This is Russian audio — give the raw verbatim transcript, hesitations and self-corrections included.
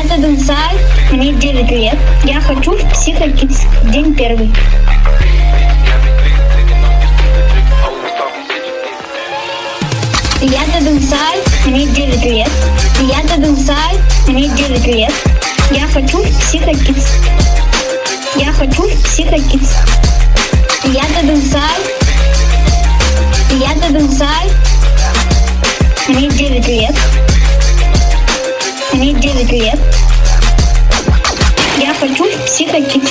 Я Дедунсай, мне девять лет. Я хочу в Психокидс. День первый. Я Дедунсай, мне девять лет. Я Дедунсай, мне девять лет. Я хочу в Психокидс. Я хочу в Психокидс. Я Дедунсай. Я Дедунсай, мне девять лет. Мне девять лет. Я хочу в Психокидс.